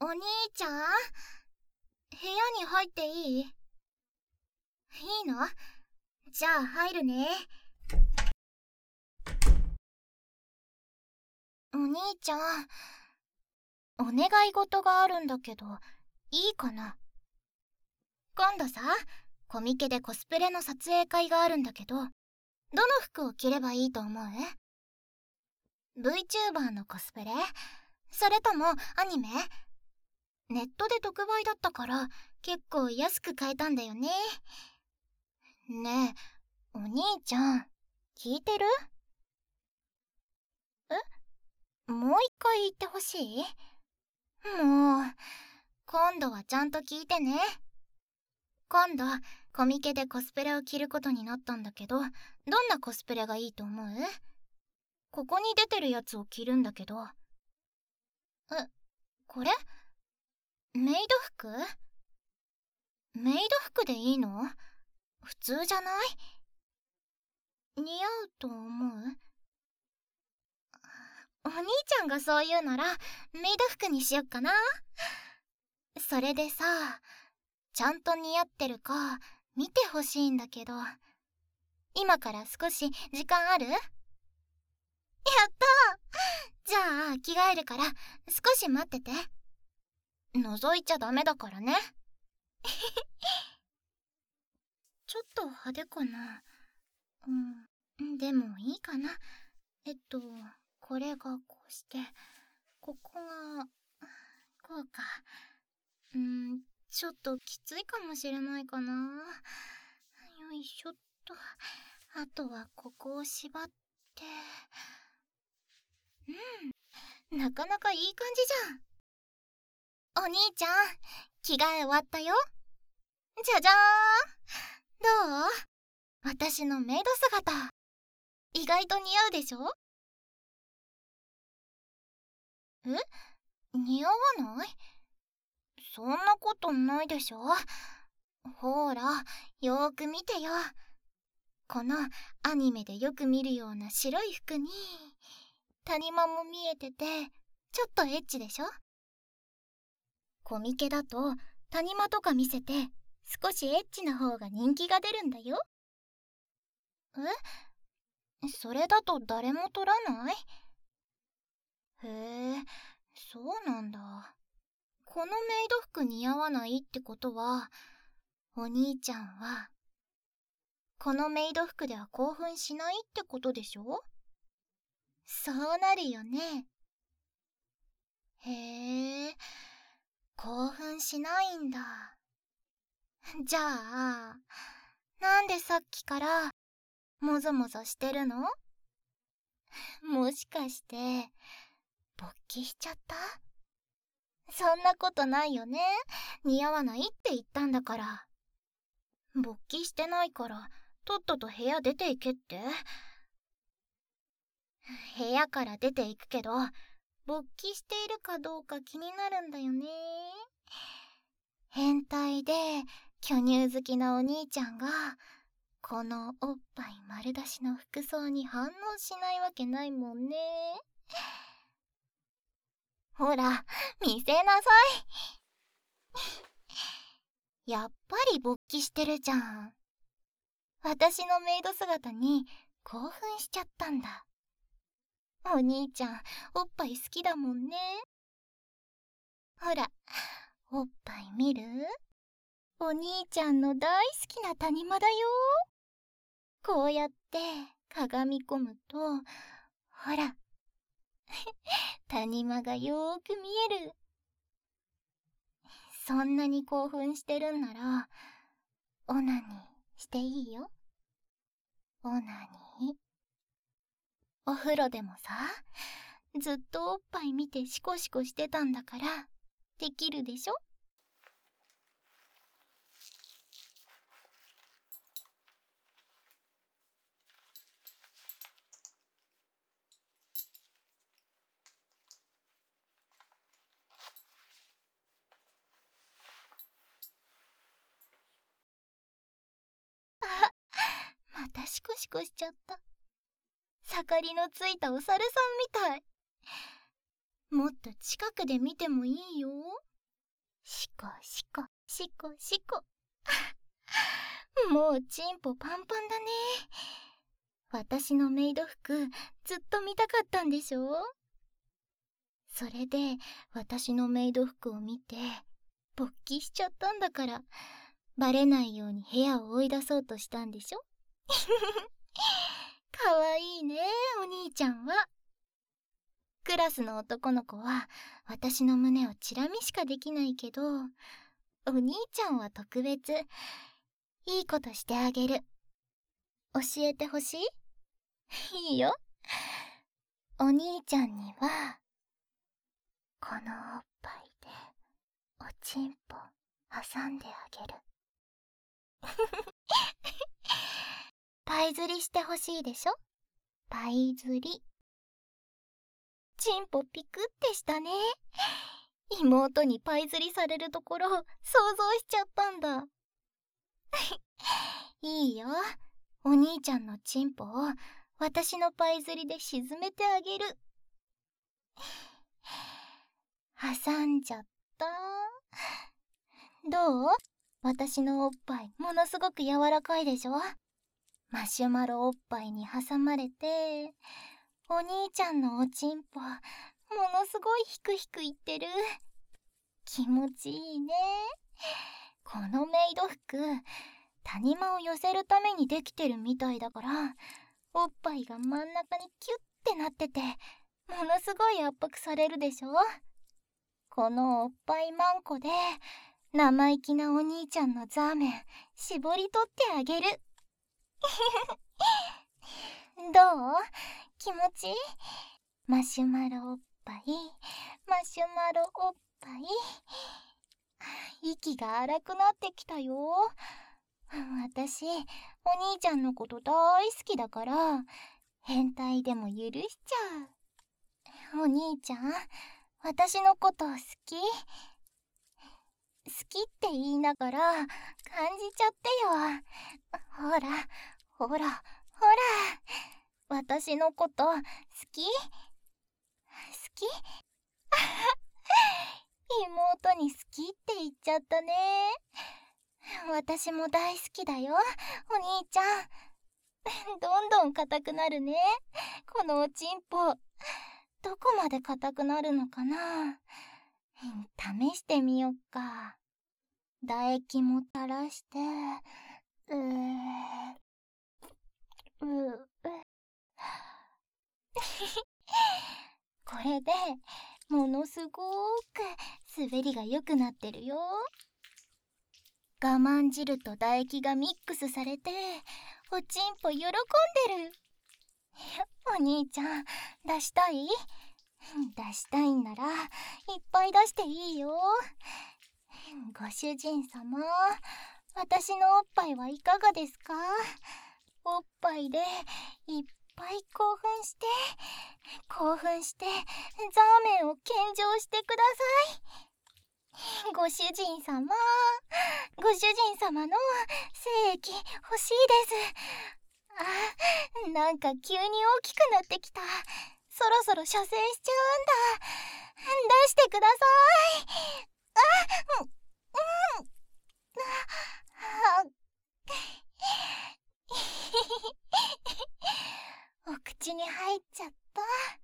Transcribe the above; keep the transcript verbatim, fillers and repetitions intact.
お兄ちゃん、部屋に入っていい？いいの？じゃあ入るね。お兄ちゃん、お願い事があるんだけど、いいかな？今度さ、コミケでコスプレの撮影会があるんだけど、どの服を着ればいいと思う？ VTuber のコスプレ？それともアニメ？ネットで特売だったから結構安く買えたんだよね。ねえ、お兄ちゃん、聞いてる？え？もう一回言ってほしい？もう、今度はちゃんと聞いてね。今度、コミケでコスプレを着ることになったんだけど、どんなコスプレがいいと思う？ここに出てるやつを着るんだけど。え、これ？メイド服？メイド服でいいの？普通じゃない？似合うと思う？お兄ちゃんがそう言うならメイド服にしよっかな。それでさ、ちゃんと似合ってるか見てほしいんだけど、今から少し時間ある？やったー！じゃあ着替えるから少し待ってて。覗いちゃダメだからね。ちょっと派手かな。うん、でもいいかな。えっと、これがこうして、ここが、こうか。うん、ちょっときついかもしれないかな。よいしょっと。あとはここを縛って。うん、なかなかいい感じじゃん。お兄ちゃん、着替え終わったよ。じゃじゃーん。どう？私のメイド姿、意外と似合うでしょ？え？似合わない？そんなことないでしょ。ほら、よーく見てよ。このアニメでよく見るような白い服に谷間も見えてて、ちょっとエッチでしょ。コミケだと谷間とか見せて少しエッチな方が人気が出るんだよ。え？それだと誰も撮らない？へえ、そうなんだ。このメイド服似合わないってことは、お兄ちゃんはこのメイド服では興奮しないってことでしょ？そうなるよね。へえ、興奮しないんだ。じゃあ、なんでさっきからもぞもぞしてるの？もしかして勃起しちゃった？そんなことないよね。似合わないって言ったんだから。勃起してないからとっとと部屋出て行けって。部屋から出て行くけど、勃起しているかどうか気になるんだよね。変態で巨乳好きなお兄ちゃんがこのおっぱい丸出しの服装に反応しないわけないもんね。ほら、見せなさい。やっぱり勃起してるじゃん。私のメイド姿に興奮しちゃったんだ。お兄ちゃん、おっぱい好きだもんね。ほら、おっぱい見る？お兄ちゃんの大好きな谷間だよ。こうやって鏡込むと、ほら、谷間がよーく見える。そんなに興奮してるんなら、オナニーしていいよ。オナニー。お風呂でもさ、ずっとおっぱい見てシコシコしてたんだから、できるでしょ？またシコシコしちゃった。盛りのついたお猿さんみたい。もっと近くで見てもいいよ。 シコシコシコシコ。もうチンポパンパンだね。私のメイド服ずっと見たかったんでしょ。それで私のメイド服を見て勃起しちゃったんだから、バレないように部屋を追い出そうとしたんでしょ。かわいいね、お兄ちゃんは。クラスの男の子は私の胸をチラ見しかできないけど、お兄ちゃんは特別。いいことしてあげる。教えてほしい？いいよ。お兄ちゃんにはこのおっぱいでおちんぽ挟んであげる。パイ釣りしてほしいでしょ。パイ釣り。チンポピクってしたね。妹にパイ釣りされるところ想像しちゃったんだ。いいよ。お兄ちゃんのチンポを私のパイ釣りで沈めてあげる。挟んじゃった。どう？私のおっぱいものすごく柔らかいでしょ。マシュマロおっぱいに挟まれて、お兄ちゃんのおちんぽものすごいヒクヒクいってる。気持ちいいね。このメイド服、谷間を寄せるためにできてるみたいだから、おっぱいが真ん中にキュッてなってて、ものすごい圧迫されるでしょ。このおっぱいマンコで生意気なお兄ちゃんのザーメン絞り取ってあげる。どう？気持ちいい？マシュマロおっぱい、マシュマロおっぱい。息が荒くなってきたよ。私、お兄ちゃんのこと大好きだから、変態でも許しちゃう。お兄ちゃん、私のこと好き？好きって言いながら感じちゃってよ。ほら、ほら、ほら。私のこと好き？好き？妹に好きって言っちゃったね。私も大好きだよ、お兄ちゃん。どんどん硬くなるね、このおちんぽ。どこまで硬くなるのかな。試してみよっか。唾液も垂らして、うーうーこれでものすごーく滑りが良くなってるよ。我慢汁と唾液がミックスされて、おちんぽ喜んでる。お兄ちゃん、出したい？出したいんならいっぱい出していいよ。ご主人様、私のおっぱいはいかがですか？おっぱいでいっぱい興奮して興奮してザーメンを献上してください。ご主人様、ご主人様の精液欲しいです。あ、なんか急に大きくなってきた。そろそろ射精しちゃうんだ。出してください。あ、うん、うん。あ、お口に入っちゃった。